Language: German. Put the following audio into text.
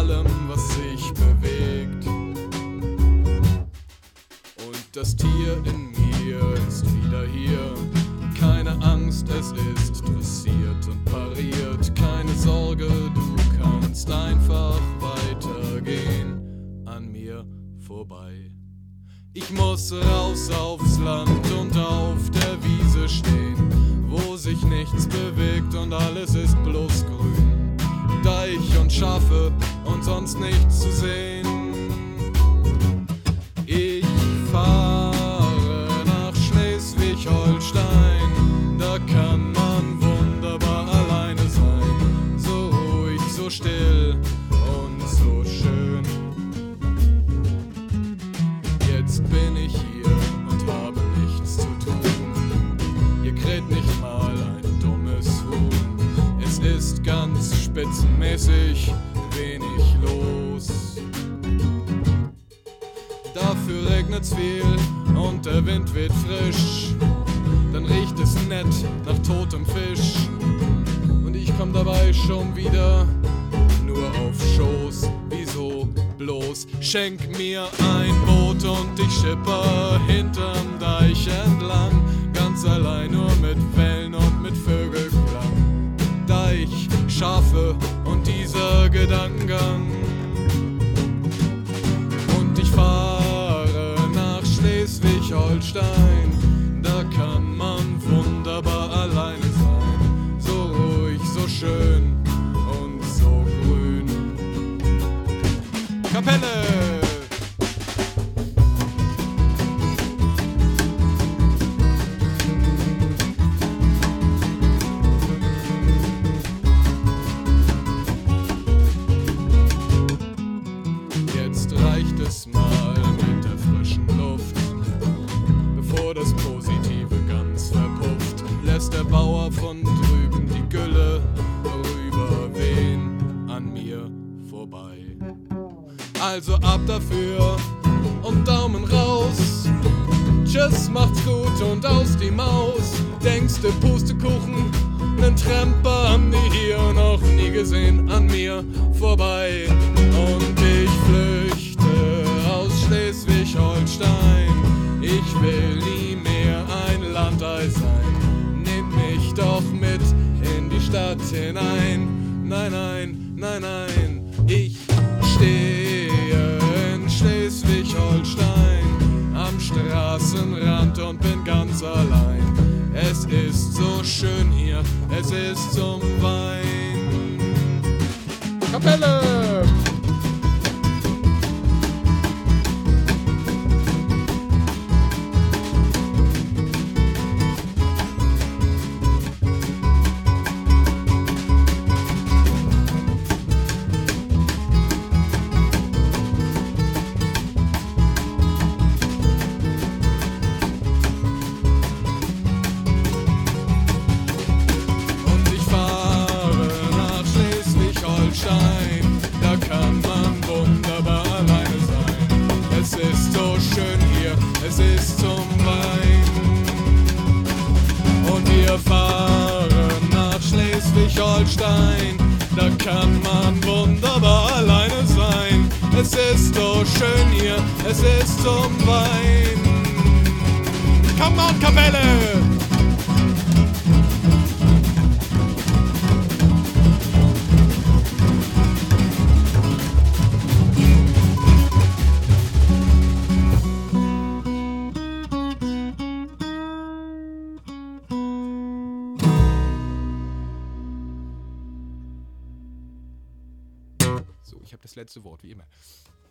allem, was sich bewegt. Und das Tier in mir ist wieder hier. Keine Angst, es ist dressiert und pariert. Keine Sorge, du kannst einfach weitergehen an mir vorbei. Ich muss raus aufs Land und auf der Wiese stehen, wo sich nichts bewegt und alles ist bloß grün. Deich und Schafe und sonst nichts zu sehen. Ich fahre nach Schleswig-Holstein, da kann man wunderbar alleine sein. So ruhig, so still und so schön. Jetzt bin ich hier und habe nichts zu tun. Hier kräht nicht mal ein dummes Huhn. Es ist ganz spitzenmäßig wenig los. Dafür regnet's viel und der Wind weht frisch. Dann riecht es nett nach totem Fisch. Und ich komm dabei schon wieder nur auf Schoß. Wieso bloß? Schenk mir ein Boot und ich schipper hinterm Deich entlang. Ganz allein nur mit Wellen und mit Vögelklang. Deich, Schafe und dieser Gedankengang. Und ich fahre nach Schleswig-Holstein, da kann man wunderbar alleine sein. So ruhig, so schön und so grün. Kapelle! Jetzt reicht es mal mit der frischen Luft, bevor das Positive ganz verpufft. Lässt der Bauer von drüben die Gülle rüberwehen an mir vorbei. Also ab dafür und Daumen raus. Tschüss, macht's gut und aus die Maus. Denkste Pustekuchen, nen Tramper haben die hier noch nie gesehen an mir vorbei. Und ich flüchte aus Schleswig-Holstein. Ich will nie mehr ein Landei sein. Nehmt mich doch mit in die Stadt hinein. Nein, nein, nein, nein. Ich stehe in Schleswig-Holstein am Straßenrand und bin ganz allein. Es ist so schön hier, es ist zum Wein. Kapelle! Da kann man wunderbar alleine sein. Es ist so schön hier, es ist zum Wein. Und wir fahren nach Schleswig-Holstein, da kann man wunderbar alleine sein. Es ist so schön hier, es ist zum Wein. Come on, Kapelle! So, ich habe das letzte Wort, wie immer.